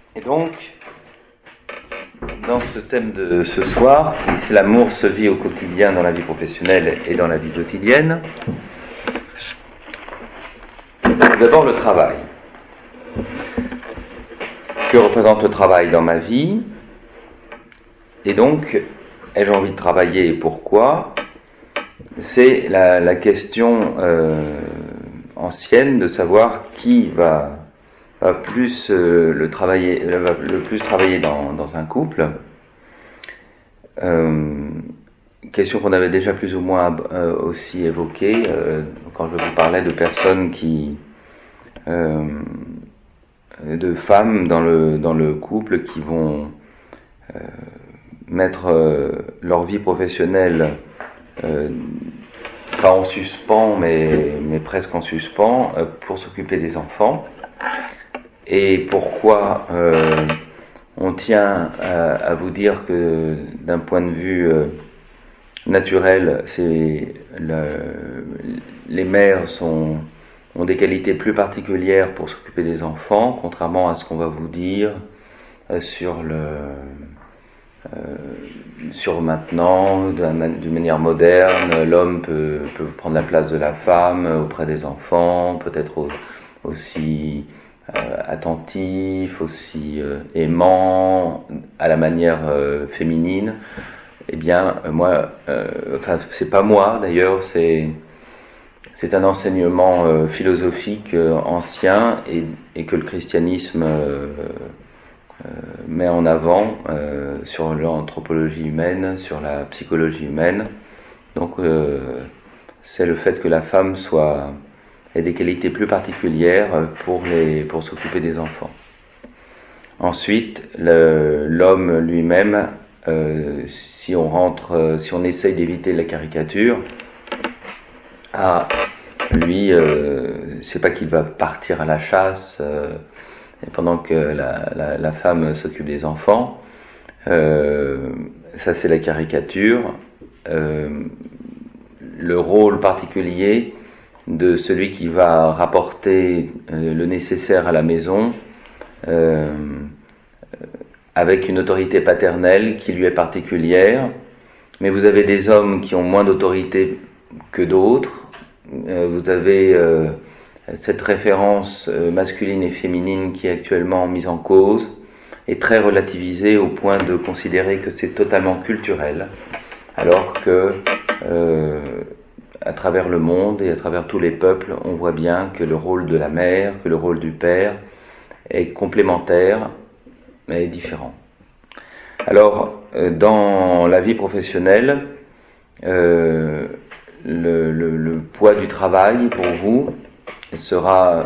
Et donc, dans ce thème de ce soir, si l'amour se vit au quotidien dans la vie professionnelle et dans la vie quotidienne, d'abord le travail. Que représente le travail dans ma vie? Et donc, ai-je envie de travailler et pourquoi? C'est la question ancienne de savoir qui va plus le plus travailler dans un couple. Question qu'on avait déjà plus ou moins aussi évoquée quand je vous parlais de personnes de femmes dans le couple qui vont mettre leur vie professionnelle pas en suspens mais presque en suspens pour s'occuper des enfants. Et pourquoi on tient à vous dire que d'un point de vue naturel, les mères ont des qualités plus particulières pour s'occuper des enfants, contrairement à ce qu'on va vous dire sur maintenant, d'une manière moderne, l'homme peut prendre la place de la femme auprès des enfants, peut-être aussi attentif, aussi aimant, à la manière féminine. Eh bien, moi, c'est pas moi d'ailleurs, c'est un enseignement philosophique ancien et que le christianisme met en avant sur l'anthropologie humaine, sur la psychologie humaine. Donc, c'est le fait que la femme ait des qualités plus particulières pour s'occuper des enfants. Ensuite, l'homme lui-même, si on essaye d'éviter la caricature, lui, c'est pas qu'il va partir à la chasse pendant que la femme s'occupe des enfants. Ça, c'est la caricature. Le rôle particulier de celui qui va rapporter le nécessaire à la maison avec une autorité paternelle qui lui est particulière, mais vous avez des hommes qui ont moins d'autorité que d'autres, vous avez cette référence masculine et féminine qui est actuellement mise en cause et très relativisée au point de considérer que c'est totalement culturel, alors que à travers le monde et à travers tous les peuples, on voit bien que le rôle de la mère, que le rôle du père est complémentaire, mais différent. Alors, dans la vie professionnelle, le poids du travail pour vous sera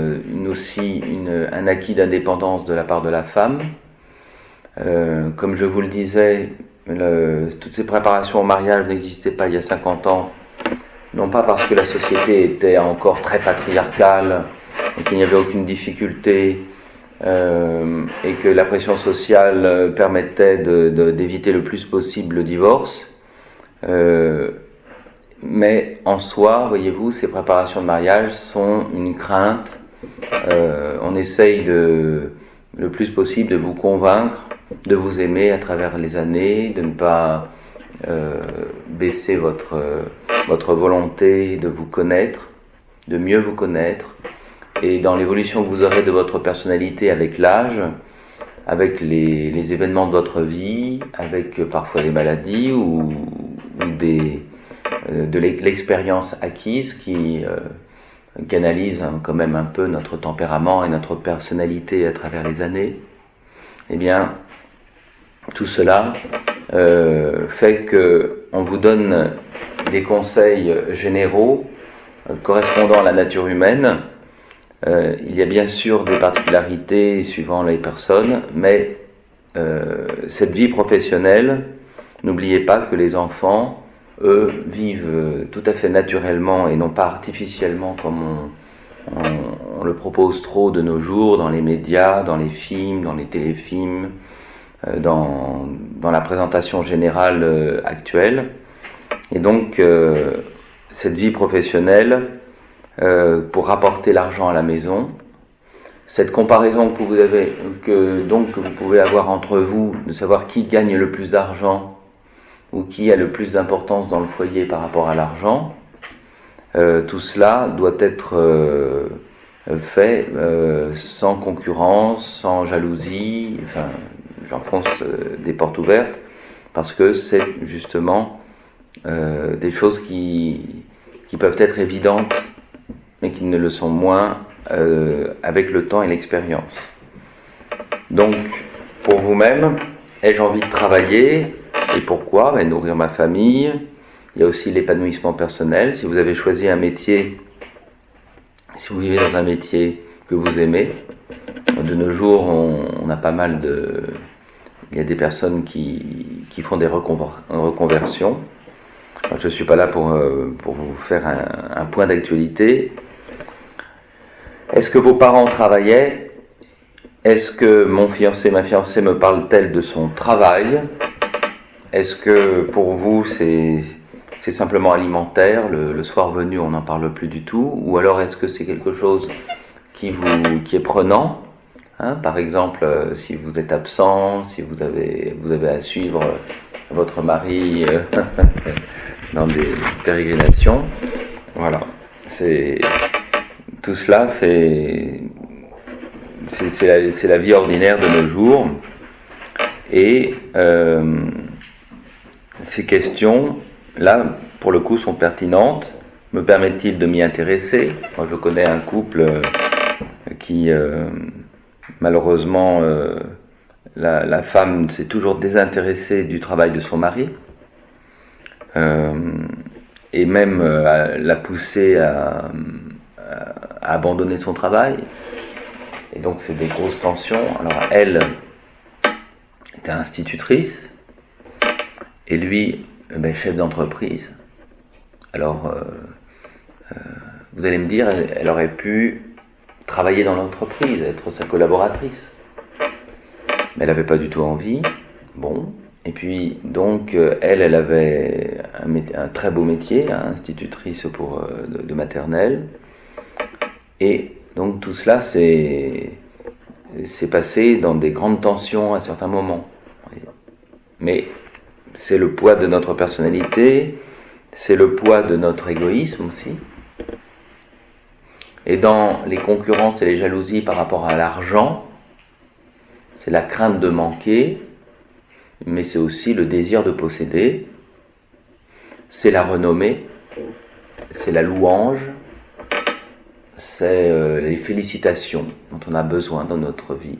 un acquis d'indépendance de la part de la femme. Comme je vous le disais, toutes ces préparations au mariage n'existaient pas il y a 50 ans, non pas parce que la société était encore très patriarcale et qu'il n'y avait aucune difficulté et que la pression sociale permettait d'éviter le plus possible le divorce, mais en soi, voyez-vous, ces préparations de mariage sont une crainte. On essaye le plus possible de vous convaincre, de vous aimer à travers les années, de ne pas baisser votre volonté de vous connaître, de mieux vous connaître, et dans l'évolution que vous aurez de votre personnalité avec l'âge, avec les événements de votre vie, avec parfois des maladies ou de l'expérience acquise qui canalise quand même un peu notre tempérament et notre personnalité à travers les années, eh bien, tout cela fait que on vous donne des conseils généraux correspondant à la nature humaine. Il y a bien sûr des particularités suivant les personnes, mais cette vie professionnelle, n'oubliez pas que les enfants, eux, vivent tout à fait naturellement et non pas artificiellement comme on le propose trop de nos jours dans les médias, dans les films, dans les téléfilms, dans la présentation générale actuelle. Et donc, cette vie professionnelle, pour rapporter l'argent à la maison, cette comparaison que vous avez, que vous pouvez avoir entre vous, de savoir qui gagne le plus d'argent ou qui a le plus d'importance dans le foyer par rapport à l'argent, tout cela doit être fait sans concurrence, sans jalousie. Enfin, j'enfonce des portes ouvertes parce que c'est justement des choses qui peuvent être évidentes mais qui ne le sont moins avec le temps et l'expérience. Donc, pour vous-même, ai-je envie de travailler? Et pourquoi? Nourrir ma famille. Il y a aussi l'épanouissement personnel. Si vous avez choisi un métier, si vous vivez dans un métier que vous aimez, de nos jours, on a pas mal de... Il y a des personnes qui font des reconversions. Alors, je ne suis pas là pour vous faire un point d'actualité. Est-ce que vos parents travaillaient? Est-ce que mon fiancé, ma fiancée me parle-t-elle de son travail? Est-ce que pour vous c'est simplement alimentaire, le soir venu on n'en parle plus du tout? Ou alors est-ce que c'est quelque chose qui est prenant, hein? Par exemple, si vous êtes absent, si vous avez à suivre votre mari dans des pérégrinations, voilà. Tout cela, c'est la vie ordinaire de nos jours. Et ces questions, là, pour le coup, sont pertinentes. Me permettent-ils de m'y intéresser? Moi, je connais un couple qui, malheureusement, la femme s'est toujours désintéressée du travail de son mari. Et même l'a poussé à abandonner son travail. Et donc c'est des grosses tensions. Alors elle était institutrice et lui chef d'entreprise. Alors vous allez me dire, elle aurait pu travailler dans l'entreprise, être sa collaboratrice, mais elle n'avait pas du tout envie. Bon, et puis donc elle avait un très beau métier, hein, institutrice de maternelle. Et donc tout cela s'est passé dans des grandes tensions à certains moments. Mais c'est le poids de notre personnalité, c'est le poids de notre égoïsme aussi. Et dans les concurrences et les jalousies par rapport à l'argent, c'est la crainte de manquer, mais c'est aussi le désir de posséder, c'est la renommée, c'est la louange, c'est les félicitations dont on a besoin dans notre vie,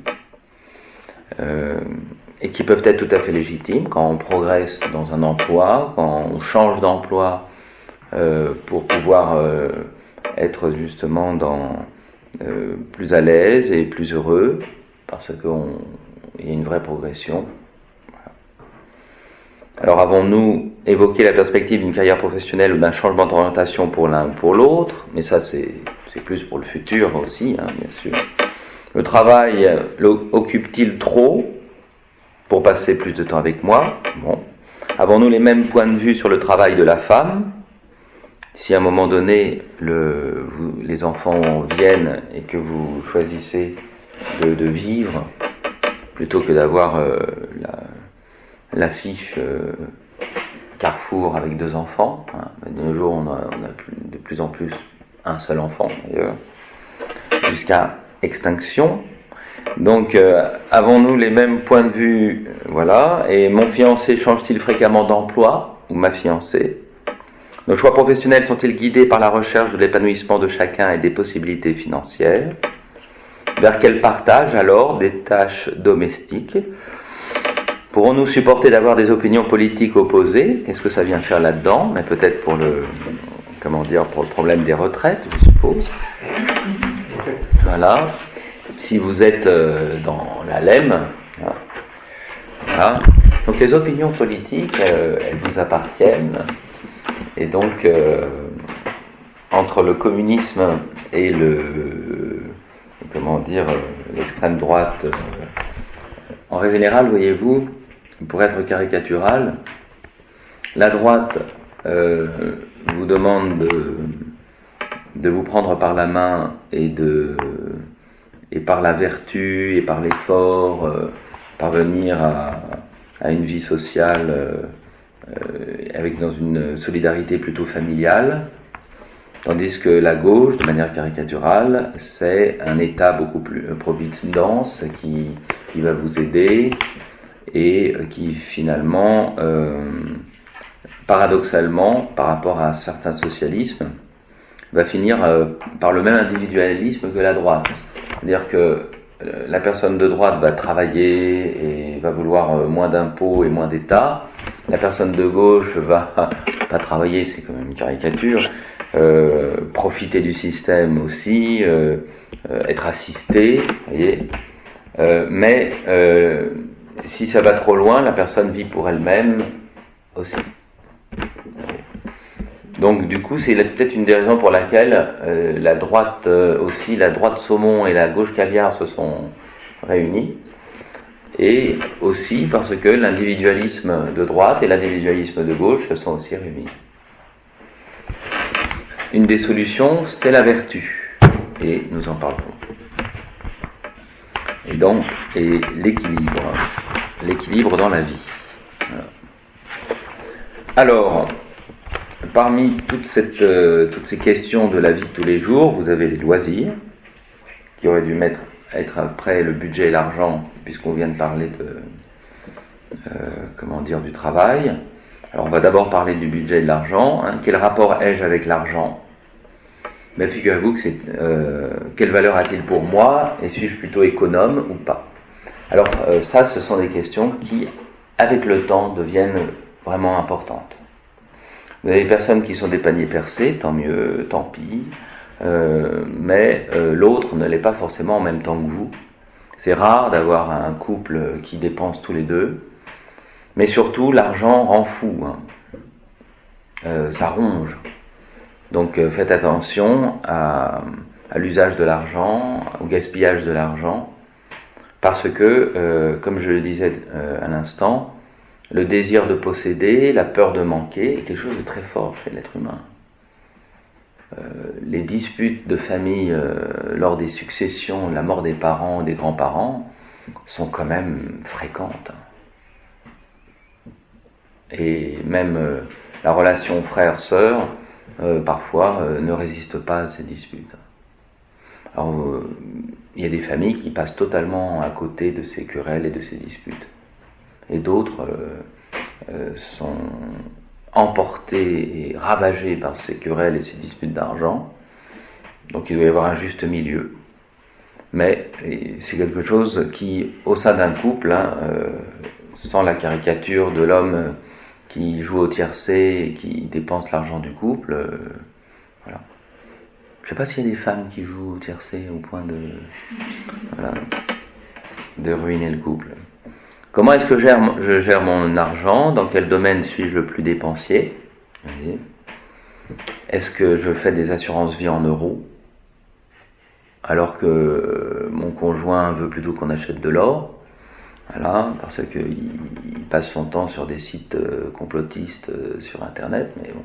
et qui peuvent être tout à fait légitimes quand on progresse dans un emploi, quand on change d'emploi pour pouvoir être justement plus à l'aise et plus heureux, parce qu'il y a une vraie progression. Alors avons-nous évoqué la perspective d'une carrière professionnelle ou d'un changement d'orientation pour l'un ou pour l'autre? Mais ça c'est plus pour le futur aussi, hein, bien sûr. Le travail occupe-t-il trop pour passer plus de temps avec moi? Bon. Avons-nous les mêmes points de vue sur le travail de la femme? Si à un moment donné les enfants viennent et que vous choisissez de vivre plutôt que d'avoir l'affiche Carrefour avec 2 enfants, hein. De nos jours on a de plus en plus un seul enfant d'ailleurs, jusqu'à extinction. Donc avons-nous les mêmes points de vue? Voilà. Et mon fiancé change-t-il fréquemment d'emploi, ou ma fiancée? Nos choix professionnels sont-ils guidés par la recherche de l'épanouissement de chacun et des possibilités financières? Vers quel partage alors des tâches domestiques? Pourrons-nous supporter d'avoir des opinions politiques opposées? Qu'est-ce que ça vient faire là-dedans? Mais peut-être pour le problème des retraites, je suppose. Voilà. Si vous êtes dans la LEM, voilà. Donc les opinions politiques, elles vous appartiennent. Et donc, entre le communisme et l'extrême droite, en règle générale, voyez-vous, pour être caricatural, la droite vous demande de vous prendre par la main et de et par la vertu et par l'effort parvenir à une vie sociale avec dans une solidarité plutôt familiale, tandis que la gauche, de manière caricaturale, c'est un État beaucoup plus providence qui va vous aider et qui finalement, paradoxalement, par rapport à certains socialismes, va finir par le même individualisme que la droite. C'est-à-dire que la personne de droite va travailler et va vouloir moins d'impôts et moins d'État. La personne de gauche va pas travailler, c'est quand même une caricature, profiter du système aussi, être assisté, voyez. Mais si ça va trop loin, la personne vit pour elle-même aussi. Donc du coup, c'est peut-être une des raisons pour laquelle la droite aussi, la droite saumon et la gauche caviar se sont réunis, et aussi parce que l'individualisme de droite et l'individualisme de gauche se sont aussi réunis. Une des solutions, c'est la vertu, et nous en parlerons. Et donc, l'équilibre dans la vie. Voilà. Alors, parmi toutes ces questions de la vie de tous les jours, vous avez les loisirs, qui auraient dû être après le budget et l'argent, puisqu'on vient de parler du travail. Alors on va d'abord parler du budget et de l'argent. Quel rapport ai-je avec l'argent? Mais figurez-vous que quelle valeur a-t-il pour moi, et suis-je plutôt économe ou pas? Alors ça, ce sont des questions qui, avec le temps, deviennent vraiment importantes. Vous avez des personnes qui sont des paniers percés, tant mieux, tant pis, mais l'autre ne l'est pas forcément en même temps que vous. C'est rare d'avoir un couple qui dépense tous les deux, mais surtout l'argent rend fou, ça ronge. Donc faites attention à l'usage de l'argent, au gaspillage de l'argent, parce que, comme je le disais à l'instant, le désir de posséder, la peur de manquer est quelque chose de très fort chez l'être humain. Les disputes de famille lors des successions, la mort des parents, des grands-parents, sont quand même fréquentes. Et même la relation frère-sœur, parfois, ne résiste pas à ces disputes. Alors, il y a des familles qui passent totalement à côté de ces querelles et de ces disputes. Et d'autres sont emportés et ravagés par ces querelles et ces disputes d'argent. Donc il doit y avoir un juste milieu. Mais c'est quelque chose qui, au sein d'un couple, sans la caricature de l'homme qui joue au tiercé et qui dépense l'argent du couple, voilà. Je ne sais pas s'il y a des femmes qui jouent au tiercé au point de ruiner le couple. Comment est-ce que je gère mon argent? Dans quel domaine suis-je le plus dépensier? Est-ce que je fais des assurances vie en euros, alors que mon conjoint veut plutôt qu'on achète de l'or? Voilà, parce qu'il passe son temps sur des sites complotistes sur Internet, mais bon.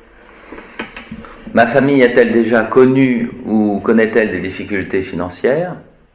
Ma famille a-t-elle déjà connu ou connaît-elle des difficultés financières?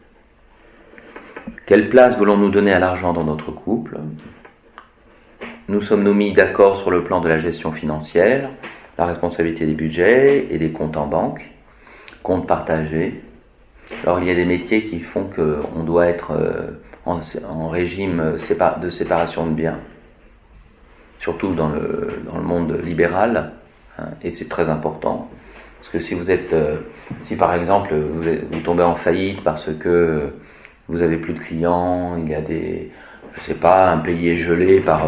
Quelle place voulons-nous donner à l'argent dans notre couple? Nous sommes-nous mis d'accord sur le plan de la gestion financière, la responsabilité des budgets et des comptes en banque, comptes partagés? Alors il y a des métiers qui font qu'on doit être en régime de séparation de biens, surtout dans le monde libéral, et c'est très important, parce que si par exemple vous tombez en faillite parce que vous avez plus de clients, il y a un pays est gelé par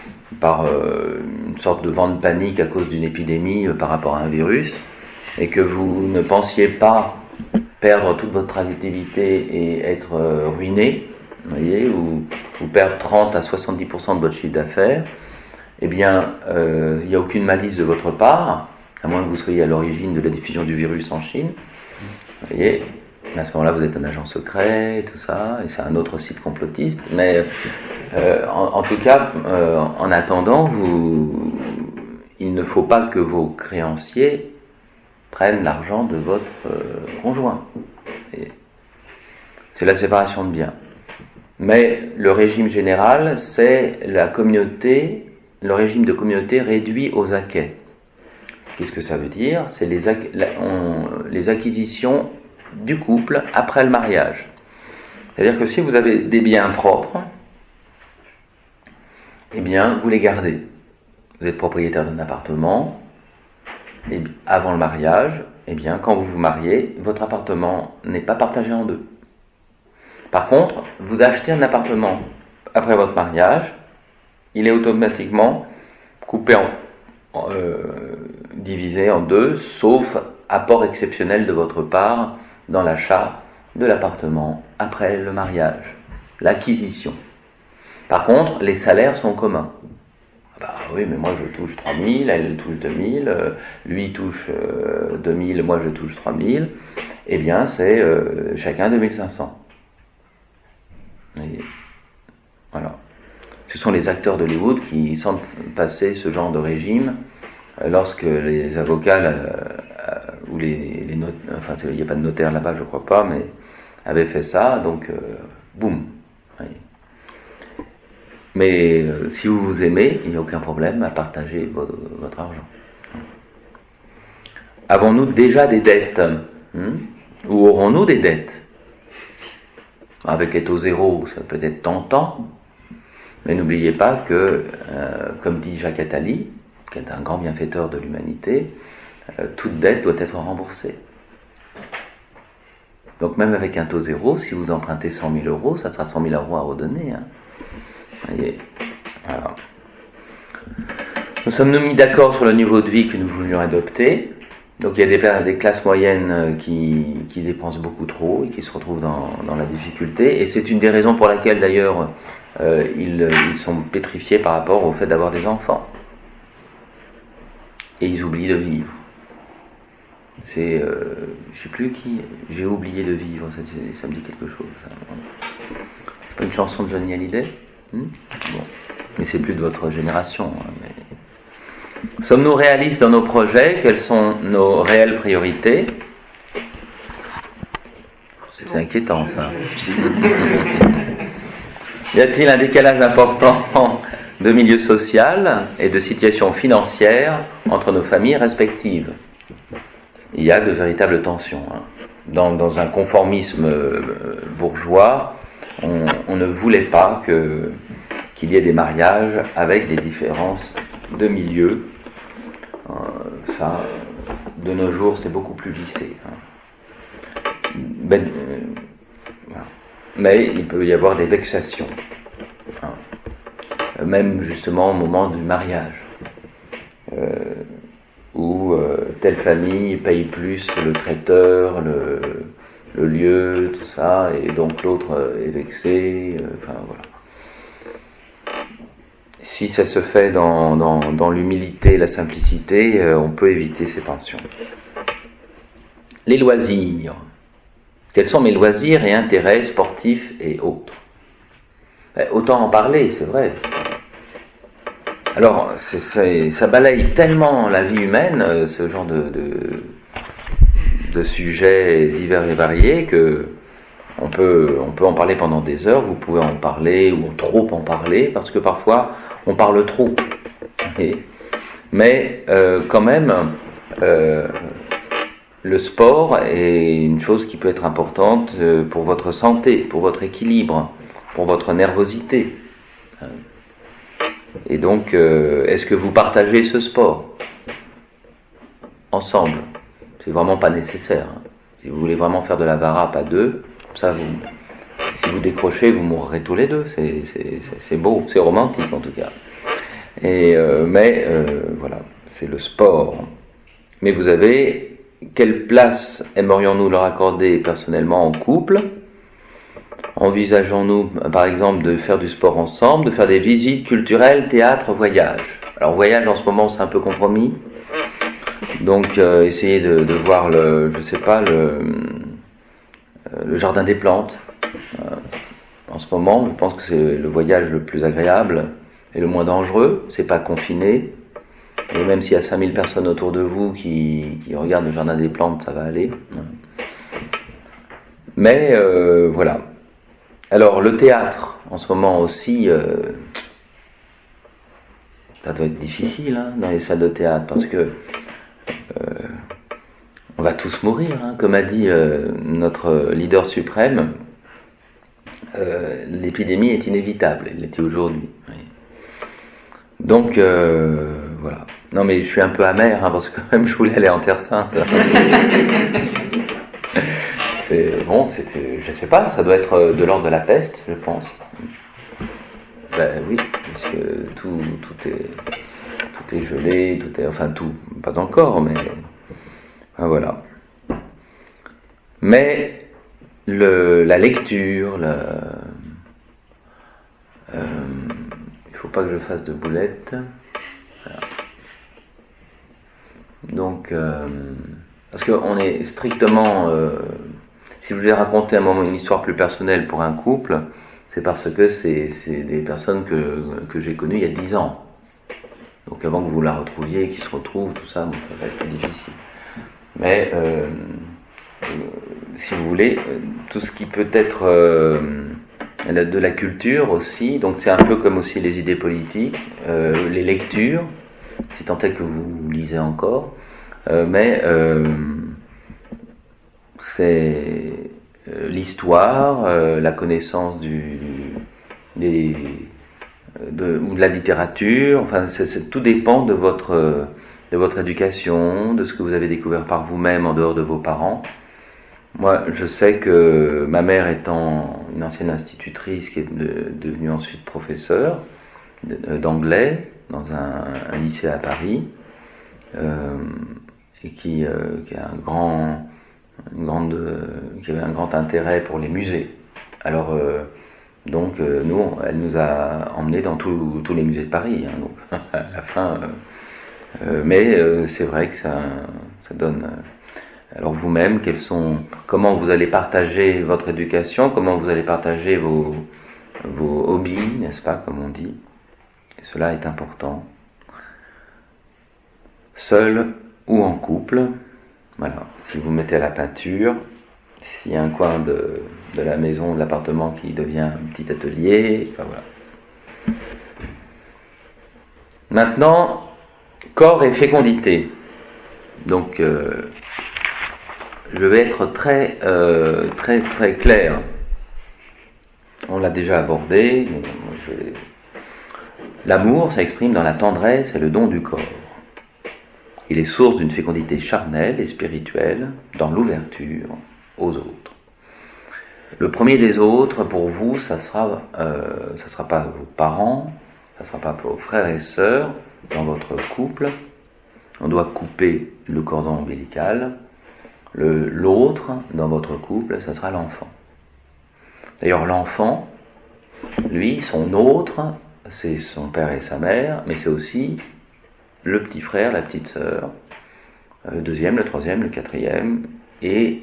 une sorte de vent de panique à cause d'une épidémie par rapport à un virus, et que vous ne pensiez pas perdre toute votre activité et être ruiné, vous voyez, ou perdre 30 à 70% de votre chiffre d'affaires, eh bien, il n'y a aucune malice de votre part, à moins que vous soyez à l'origine de la diffusion du virus en Chine, vous voyez. À ce moment-là, vous êtes un agent secret et tout ça, et c'est un autre site complotiste. Mais en tout cas, en attendant, il ne faut pas que vos créanciers prennent l'argent de votre conjoint. c'est la séparation de biens. Mais le régime général, c'est la communauté, le régime de communauté réduit aux acquêts. Qu'est-ce que ça veut dire? C'est les acquisitions du couple après le mariage. C'est-à-dire que si vous avez des biens propres, eh bien, vous les gardez. Vous êtes propriétaire d'un appartement, et avant le mariage, eh bien, quand vous vous mariez, votre appartement n'est pas partagé en deux. Par contre, vous achetez un appartement après votre mariage, il est automatiquement coupé divisé en deux, sauf apport exceptionnel de votre part dans l'achat de l'appartement après le mariage, l'acquisition. Par contre, les salaires sont communs. Bah oui, mais moi je touche 3 000, elle touche 2 000, lui touche 2 000, moi je touche 3 000. Eh bien, c'est chacun 2 500. Et voilà. Ce sont les acteurs d'Hollywood qui sentent passer ce genre de régime lorsque les avocats ou les enfin il n'y a pas de notaire là-bas, je crois pas, mais avaient fait ça, donc boum. Mais si vous vous aimez, il n'y a aucun problème à partager votre argent. Avons-nous déjà des dettes, ou aurons-nous des dettes? Avec les taux zéro, ça peut être tentant, mais n'oubliez pas que, comme dit Jacques Attali, qui est un grand bienfaiteur de l'humanité, toute dette doit être remboursée. Donc même avec un taux zéro, si vous empruntez 100 000 euros, ça sera 100 000 euros à redonner. Voyez. Voilà. Nous sommes-nous mis d'accord sur le niveau de vie que nous voulions adopter? Donc il y a des classes moyennes qui dépensent beaucoup trop et qui se retrouvent dans la difficulté. Et c'est une des raisons pour laquelle d'ailleurs ils sont pétrifiés par rapport au fait d'avoir des enfants. Et ils oublient de vivre. C'est, je sais plus qui, j'ai oublié de vivre, ça me dit quelque chose. Ça. C'est pas une chanson de Johnny Hallyday? Bon. Mais c'est plus de votre génération. Mais... Sommes-nous réalistes dans nos projets? Quelles sont nos réelles priorités? C'est inquiétant ça. Y a-t-il un décalage important de milieu social et de situation financière entre nos familles respectives? Il y a de véritables tensions. Dans un conformisme bourgeois, on ne voulait pas qu'il y ait des mariages avec des différences de milieu. Ça, de nos jours, c'est beaucoup plus lissé. Voilà. Mais il peut y avoir des vexations. Même justement au moment du mariage. Où telle famille paye plus le traiteur, le lieu, tout ça, et donc l'autre est vexé, enfin voilà. Si ça se fait dans l'humilité et la simplicité, on peut éviter ces tensions. Les loisirs. Quels sont mes loisirs et intérêts sportifs et autres? Autant en parler, c'est vrai. Alors, ça balaye tellement la vie humaine, ce genre de sujets divers et variés, que on peut en parler pendant des heures. Vous pouvez en parler ou trop en parler, parce que parfois on parle trop. Mais quand même, le sport est une chose qui peut être importante pour votre santé, pour votre équilibre, pour votre nervosité. Et donc, est-ce que vous partagez ce sport ensemble? C'est vraiment pas nécessaire. Si vous voulez vraiment faire de la varap à deux, ça si vous décrochez, vous mourrez tous les deux. C'est beau, c'est romantique en tout cas. Mais voilà, c'est le sport. Mais vous avez, quelle place aimerions-nous leur accorder personnellement en couple? Envisageons-nous, par exemple, de faire du sport ensemble, de faire des visites culturelles, théâtre, voyage? Alors, voyage, en ce moment, c'est un peu compromis. Donc, essayez de voir le jardin des plantes. En ce moment, je pense que c'est le voyage le plus agréable et le moins dangereux. C'est pas confiné. Et même s'il y a 5000 personnes autour de vous qui regardent le jardin des plantes, ça va aller. Mais, voilà. Alors le théâtre, en ce moment aussi, ça doit être difficile hein, dans les salles de théâtre, parce que on va tous mourir, hein, comme a dit notre leader suprême. L'épidémie est inévitable, elle l'était aujourd'hui. Oui. Donc voilà. Non mais je suis un peu amer hein, parce que quand même je voulais aller en Terre Sainte. Bon, c'était, je sais pas, ça doit être de l'ordre de la peste, je pense. Ben oui, parce que tout est gelé, enfin tout, pas encore, mais enfin, voilà. Mais la lecture, il faut pas que je fasse de boulettes. Voilà. Donc, parce qu'on est strictement, si je vous ai raconté à un moment une histoire plus personnelle pour un couple, c'est parce que c'est des personnes que j'ai connues il y a 10 ans. Donc avant que vous la retrouviez, qu'ils se retrouvent, tout ça, bon, ça va être difficile. Mais si vous voulez, tout ce qui peut être de la culture aussi, donc c'est un peu comme aussi les idées politiques, les lectures, si tant est que vous lisez encore, mais c'est l'histoire, la connaissance ou de la littérature, enfin tout dépend de votre éducation, de ce que vous avez découvert par vous-même en dehors de vos parents. Moi, je sais que ma mère étant une ancienne institutrice qui est devenue ensuite professeure d'anglais dans un lycée à Paris, et qui avait un grand intérêt pour les musées. Alors donc nous, elle nous a emmenés dans tous les musées de Paris, hein, donc à la fin. Mais c'est vrai que ça donne. Alors vous-même, comment vous allez partager votre éducation, comment vous allez partager vos hobbies, n'est-ce pas, comme on dit. Et cela est important. Seul ou en couple. Voilà. Si vous mettez à la peinture, s'il y a un coin de la maison, de l'appartement qui devient un petit atelier, enfin voilà. Maintenant, corps et fécondité. Donc, je vais être très très clair. On l'a déjà abordé. L'amour s'exprime dans la tendresse et le don du corps. Il est source d'une fécondité charnelle et spirituelle dans l'ouverture aux autres. Le premier des autres, pour vous, ça sera pas vos parents, ça sera pas vos frères et sœurs dans votre couple. On doit couper le cordon ombilical. L'autre dans votre couple, ça sera l'enfant. D'ailleurs, l'enfant, lui, son autre, c'est son père et sa mère, mais c'est aussi le petit frère, la petite sœur, le deuxième, le troisième, le quatrième, et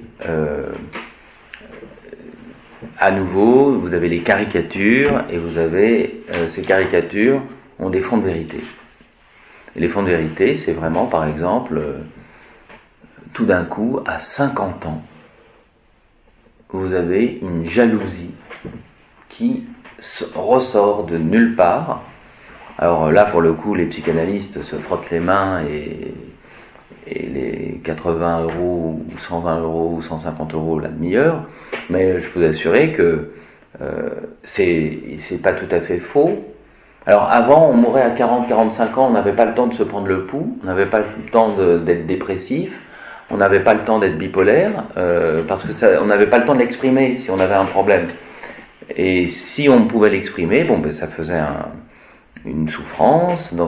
à nouveau, vous avez les caricatures, et vous avez ces caricatures ont des fonds de vérité. Et les fonds de vérité, c'est vraiment, par exemple, tout d'un coup, à 50 ans, vous avez une jalousie qui ressort de nulle part. Alors là, pour le coup, les psychanalystes se frottent les mains et les 80 euros, ou 120 euros, ou 150 euros la demi-heure, mais je peux vous assurer que c'est pas tout à fait faux. Alors avant, on mourait à 40-45 ans, on n'avait pas le temps de se prendre le pouls, on n'avait pas le temps d'être dépressif, on n'avait pas le temps d'être bipolaire, parce que on n'avait pas le temps de l'exprimer si on avait un problème. Et si on pouvait l'exprimer, bon ben ça faisait une souffrance dans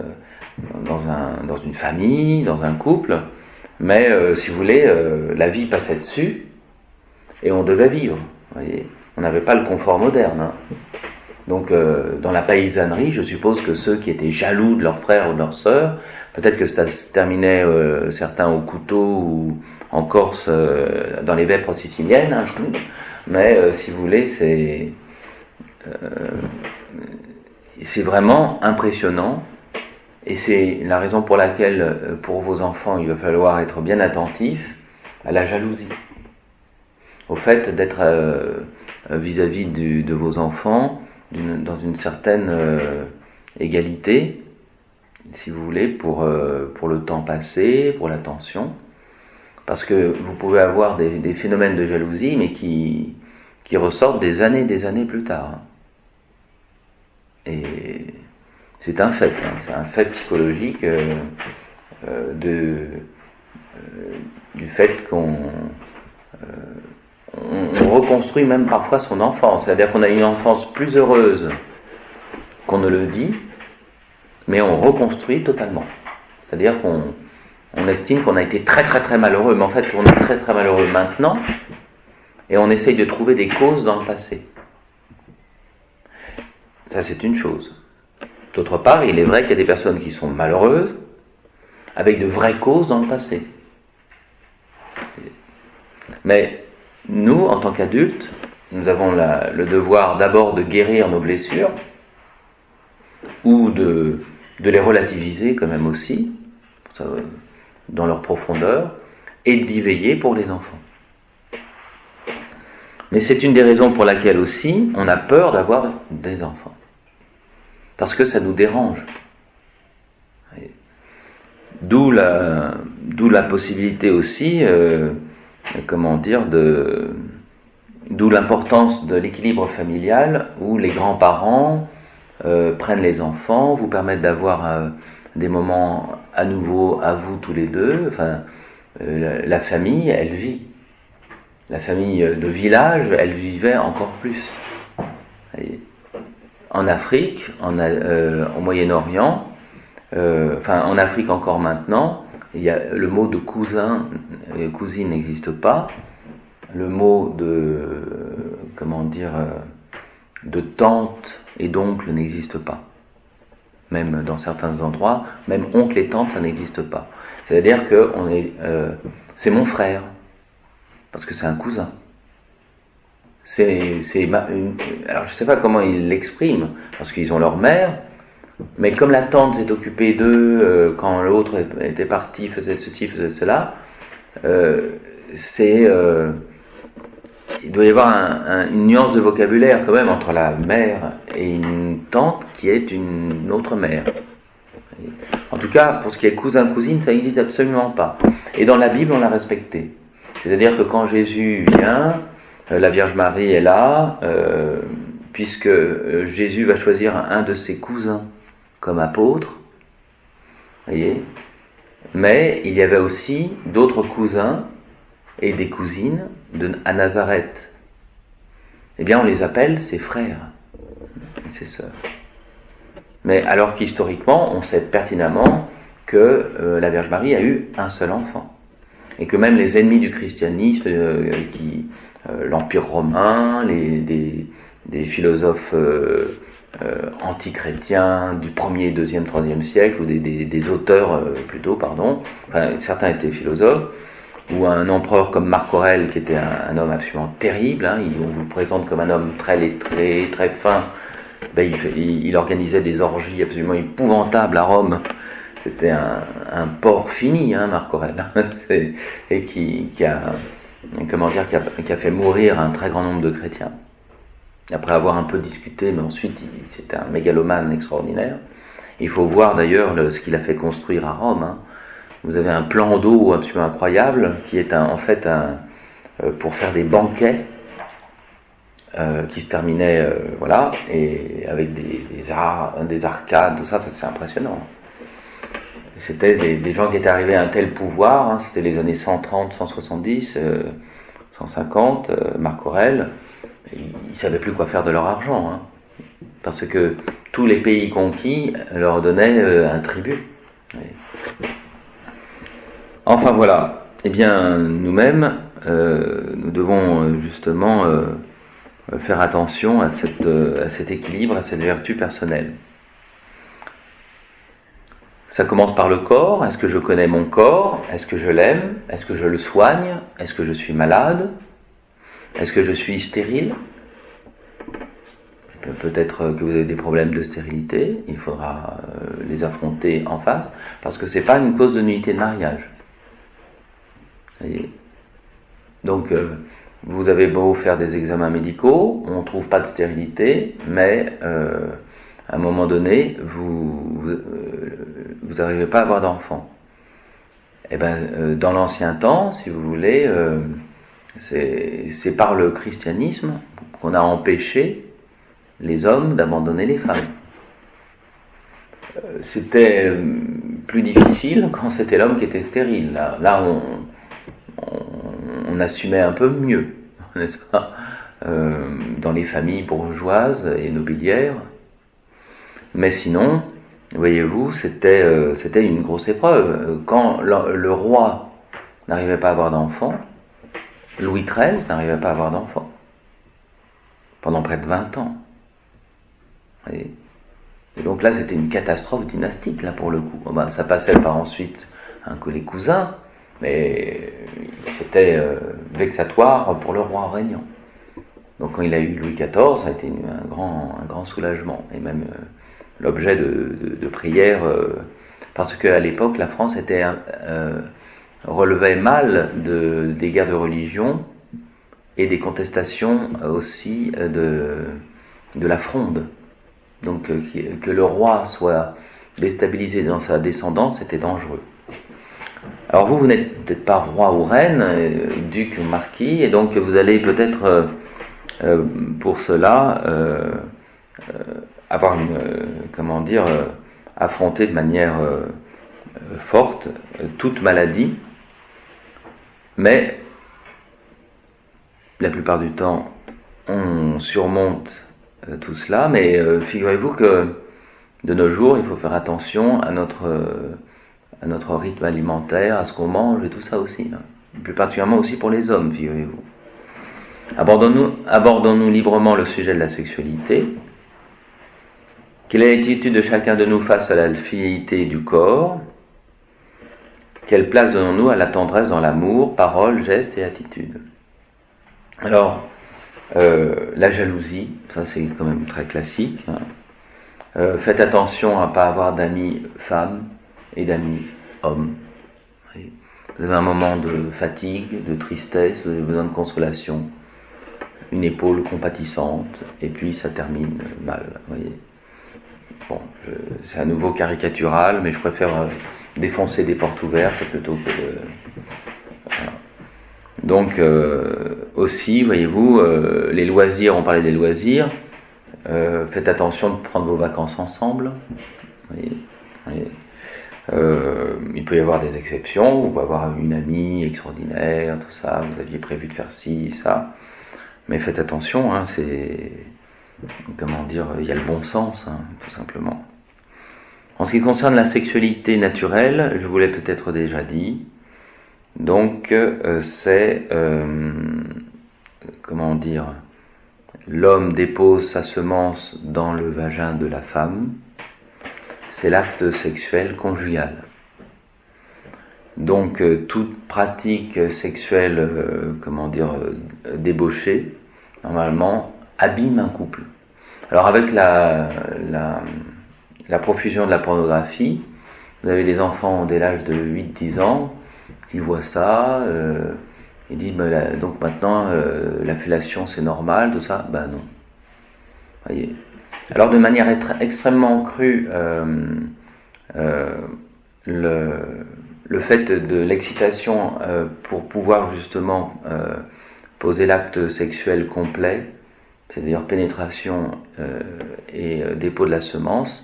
une famille, dans un couple, mais si vous voulez, la vie passait dessus et on devait vivre. Vous voyez, on n'avait pas le confort moderne. Hein. Donc dans la paysannerie, je suppose que ceux qui étaient jaloux de leurs frères ou de leurs sœurs, peut-être que ça se terminait certains au couteau ou en Corse dans les vêpres siciliennes, hein, mais si vous voulez, c'est vraiment impressionnant, et c'est la raison pour laquelle pour vos enfants il va falloir être bien attentif à la jalousie, au fait d'être vis-à-vis de vos enfants, dans une certaine égalité, si vous voulez, pour le temps passé, pour l'attention. Parce que vous pouvez avoir des phénomènes de jalousie, mais qui ressortent des années plus tard. Et c'est un fait, c'est un fait psychologique du fait qu'on reconstruit même parfois son enfance. C'est-à-dire qu'on a une enfance plus heureuse qu'on ne le dit, mais on reconstruit totalement. C'est-à-dire qu'on estime qu'on a été très très très malheureux, mais en fait on est très très malheureux maintenant, et on essaye de trouver des causes dans le passé. Ça, c'est une chose. D'autre part, il est vrai qu'il y a des personnes qui sont malheureuses avec de vraies causes dans le passé. Mais nous, en tant qu'adultes, nous avons le devoir d'abord de guérir nos blessures, ou de les relativiser quand même aussi, dans leur profondeur, et d'y veiller pour les enfants. Mais c'est une des raisons pour laquelle aussi on a peur d'avoir des enfants. Parce que ça nous dérange. D'où la possibilité aussi, d'où l'importance de l'équilibre familial, où les grands-parents prennent les enfants, vous permettent d'avoir des moments à nouveau à vous tous les deux. Enfin, la famille, elle vit. La famille de village, elle vivait encore plus. En Afrique, au Moyen-Orient, en Afrique encore maintenant, il y a le mot de cousin et cousine n'existe pas. Le mot de tante et d'oncle n'existe pas. Même dans certains endroits, même oncle et tante, ça n'existe pas. C'est-à-dire que c'est mon frère, parce que c'est un cousin. Alors je sais pas comment ils l'expriment, parce qu'ils ont leur mère, mais comme la tante s'est occupée d'eux quand l'autre était parti, faisait ceci, faisait cela, il doit y avoir une nuance de vocabulaire quand même entre la mère et une tante qui est une autre mère. En tout cas, pour ce qui est cousin-cousine, ça n'existe absolument pas. Et dans la Bible, on l'a respecté. C'est-à-dire que quand Jésus vient, la Vierge Marie est là, puisque Jésus va choisir un de ses cousins comme apôtre, voyez. Mais il y avait aussi d'autres cousins et des cousines à Nazareth. Eh bien, on les appelle ses frères, ses sœurs. Mais alors qu'historiquement, on sait pertinemment que la Vierge Marie a eu un seul enfant. Et que même les ennemis du christianisme, l'Empire romain, des philosophes anti-chrétiens du 1er, 2e, 3e siècle, ou des auteurs certains étaient philosophes, ou un empereur comme Marc Aurèle, qui était un homme absolument terrible, on vous le présente comme un homme très lettré, très fin, il organisait des orgies absolument épouvantables à Rome. C'était un porc fini, Marc Aurèle, et qui a fait mourir un très grand nombre de chrétiens. Après avoir un peu discuté, mais ensuite c'était un mégalomane extraordinaire. Il faut voir d'ailleurs ce qu'il a fait construire à Rome. Vous avez un plan d'eau absolument incroyable qui est pour faire des banquets qui se terminaient et avec des arcades, tout ça, c'est impressionnant. C'était des gens qui étaient arrivés à un tel pouvoir, c'était les années 130, 170, 150, Marc Aurèle, ils ne savaient plus quoi faire de leur argent, parce que tous les pays conquis leur donnaient un tribut. Enfin voilà, eh bien nous-mêmes, nous devons justement faire attention à cet équilibre, à cette vertu personnelle. Ça commence par le corps. Est-ce que je connais mon corps? Est-ce que je l'aime? Est-ce que je le soigne? Est-ce que je suis malade? Est-ce que je suis stérile? Peut-être que vous avez des problèmes de stérilité. Il faudra les affronter en face, parce que c'est pas une cause de nullité de mariage. Vous voyez? Donc, vous avez beau faire des examens médicaux, on ne trouve pas de stérilité, mais à un moment donné, vous n'arrivez pas à avoir d'enfant. Eh ben, dans l'ancien temps, si vous voulez, c'est par le christianisme qu'on a empêché les hommes d'abandonner les femmes. C'était plus difficile quand c'était l'homme qui était stérile. Là on assumait un peu mieux, n'est-ce pas, dans les familles bourgeoises et nobiliaires. Mais sinon, voyez-vous, c'était une grosse épreuve. Quand le roi n'arrivait pas à avoir d'enfant, Louis XIII n'arrivait pas à avoir d'enfant pendant près de 20 ans. Et donc là, c'était une catastrophe dynastique, là, pour le coup. Ben, ça passait par ensuite les cousins, mais c'était vexatoire pour le roi régnant. Donc quand il a eu Louis XIV, ça a été un grand soulagement, et même l'objet de prières, parce qu'à l'époque, la France relevait mal des guerres de religion et des contestations aussi de la Fronde. Donc que le roi soit déstabilisé dans sa descendance, c'était dangereux. Alors vous n'êtes peut-être pas roi ou reine, duc ou marquis, et donc vous allez peut-être pour cela avoir affronter de manière forte toute maladie, mais la plupart du temps on surmonte tout cela, mais figurez-vous que de nos jours il faut faire attention à notre rythme alimentaire, à ce qu'on mange et tout ça aussi, hein. Plus particulièrement aussi pour les hommes, figurez-vous. Abordons-nous librement le sujet de la sexualité. Quelle est l'attitude de chacun de nous face à la fidélité du corps? Quelle place donnons-nous à la tendresse dans l'amour, paroles, gestes et attitudes? Alors, la jalousie, ça c'est quand même très classique, hein. Faites attention à ne pas avoir d'amis femmes et d'amis hommes. Vous avez un moment de fatigue, de tristesse, vous avez besoin de consolation, une épaule compatissante, et puis ça termine mal, voyez. Bon, c'est à nouveau caricatural, mais je préfère défoncer des portes ouvertes plutôt que de... Voilà. Donc, aussi, voyez-vous, les loisirs, on parlait des loisirs, faites attention de prendre vos vacances ensemble, voyez. Il peut y avoir des exceptions, vous pouvez avoir une amie extraordinaire, tout ça, vous aviez prévu de faire ci, ça, mais faites attention, hein, il y a le bon sens, hein, tout simplement. En ce qui concerne la sexualité naturelle, je vous l'ai peut-être déjà dit, donc l'homme dépose sa semence dans le vagin de la femme, c'est l'acte sexuel conjugal. Donc toute pratique sexuelle, débauchée, normalement, abîme un couple. Alors avec la profusion de la pornographie, vous avez des enfants dès l'âge de 8-10 ans qui voient ça, ils disent donc maintenant la fellation c'est normal, tout ça, ben non. Voyez. Alors de manière extrêmement crue, le fait de l'excitation pour pouvoir justement poser l'acte sexuel complet, c'est-à-dire pénétration et dépôt de la semence,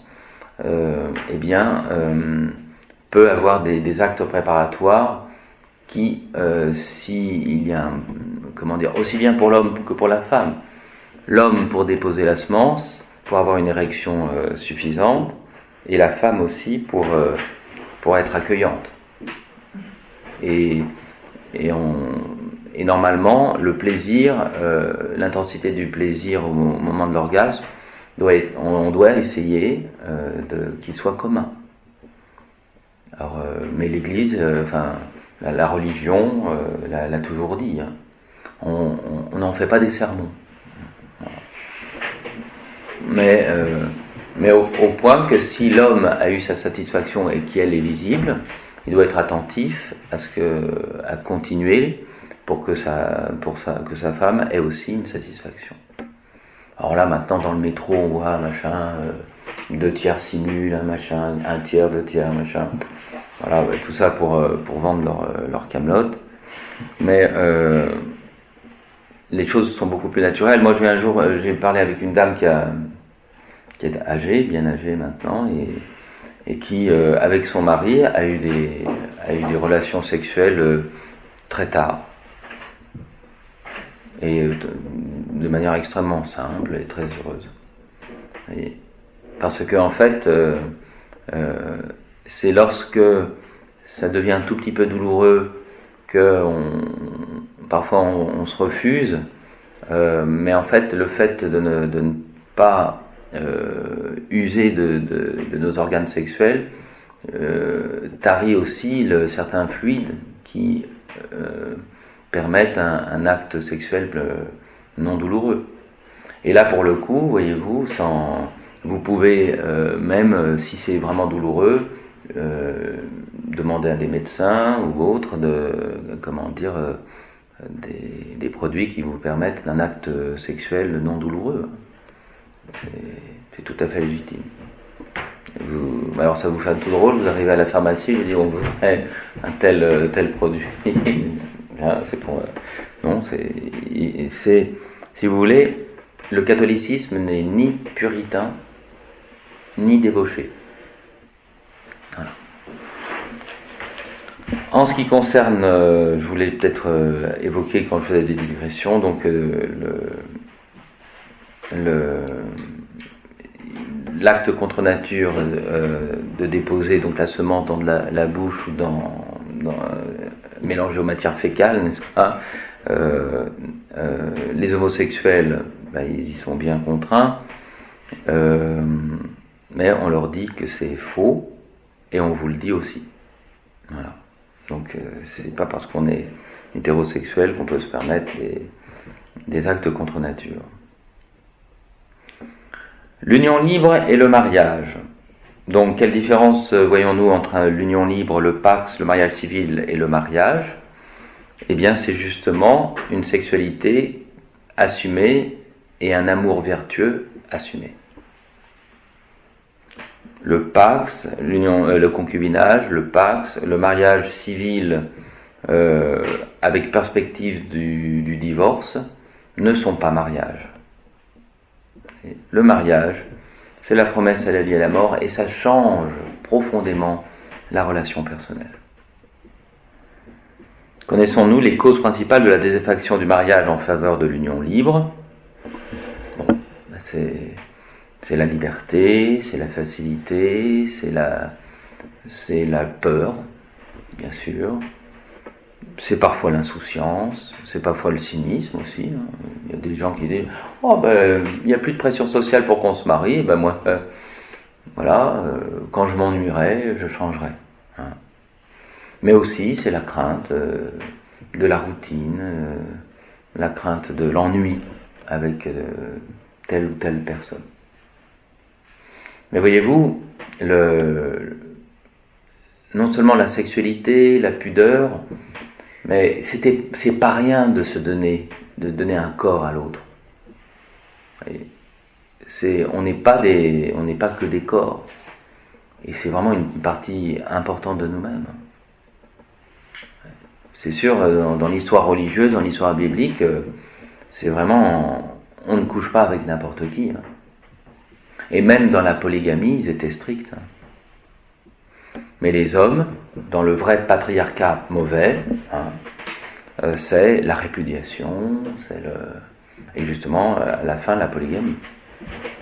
peut avoir des actes préparatoires qui, s'il y a aussi bien pour l'homme que pour la femme, l'homme pour déposer la semence, pour avoir une érection suffisante, et la femme aussi pour être accueillante. Et normalement, le plaisir, l'intensité du plaisir au moment de l'orgasme, on doit essayer qu'il soit commun. Alors, mais l'Église, la religion, l'a toujours dit, hein. On n'en fait pas des sermons. Mais au point que si l'homme a eu sa satisfaction et qu'elle est visible, il doit être attentif à continuer pour que sa femme ait aussi une satisfaction. Alors là, maintenant, dans le métro, on voit, machin, 2/3 simul, machin, 1/3, 2/3, machin. Voilà, ouais, tout ça pour vendre leur camelote. Mais les choses sont beaucoup plus naturelles. Moi, j'ai parlé avec une dame qui est âgée, bien âgée maintenant, et qui, avec son mari, a eu des relations sexuelles très tard. Et de manière extrêmement simple et très heureuse. Parce que en fait, c'est lorsque ça devient un tout petit peu douloureux que parfois on se refuse, mais en fait le fait de ne pas user de nos organes sexuels tarit aussi certains fluides qui permettent un acte sexuel non douloureux. Et là, pour le coup, voyez-vous, vous pouvez, même si c'est vraiment douloureux, demander à des médecins ou autres des produits qui vous permettent d'un acte sexuel non douloureux. C'est tout à fait légitime. Alors ça vous fait tout drôle, vous arrivez à la pharmacie, vous dites on voudrait un tel produit. Non, c'est, si vous voulez, le catholicisme n'est ni puritain, ni débauché. Voilà. En ce qui concerne, je voulais peut-être évoquer quand je faisais des digressions, donc l'acte contre nature de déposer donc la semence dans la bouche ou mélangée aux matières fécales, n'est-ce pas, les homosexuels, ils y sont bien contraints, mais on leur dit que c'est faux et on vous le dit aussi. Voilà. Donc c'est pas parce qu'on est hétérosexuel qu'on peut se permettre des actes contre nature. L'union libre et le mariage. Donc, quelle différence voyons-nous entre l'union libre, le pax, le mariage civil et le mariage ? Eh bien, c'est justement une sexualité assumée et un amour vertueux assumé. Le pax, le concubinage, le pax, le mariage civil avec perspective du divorce ne sont pas mariages. Le mariage, c'est la promesse à la vie et à la mort, et ça change profondément la relation personnelle. Connaissons-nous les causes principales de la désaffection du mariage en faveur de l'union libre ? Bon, c'est la liberté, c'est la facilité, c'est la peur, bien sûr. C'est parfois l'insouciance, c'est parfois le cynisme aussi. Il y a des gens qui disent « Oh il n'y a plus de pression sociale pour qu'on se marie, moi, quand je m'ennuierai, je changerai. » Mais aussi, c'est la crainte de la routine, la crainte de l'ennui avec telle ou telle personne. Mais voyez-vous, non seulement la sexualité, la pudeur, mais c'est pas rien de donner un corps à l'autre. On n'est pas que des corps, et c'est vraiment une partie importante de nous-mêmes. C'est sûr, dans l'histoire religieuse, dans l'histoire biblique, c'est vraiment, on ne couche pas avec n'importe qui. Et même dans la polygamie, ils étaient stricts. Mais les hommes, dans le vrai patriarcat mauvais, c'est la répudiation, et justement, à la fin, la polygamie.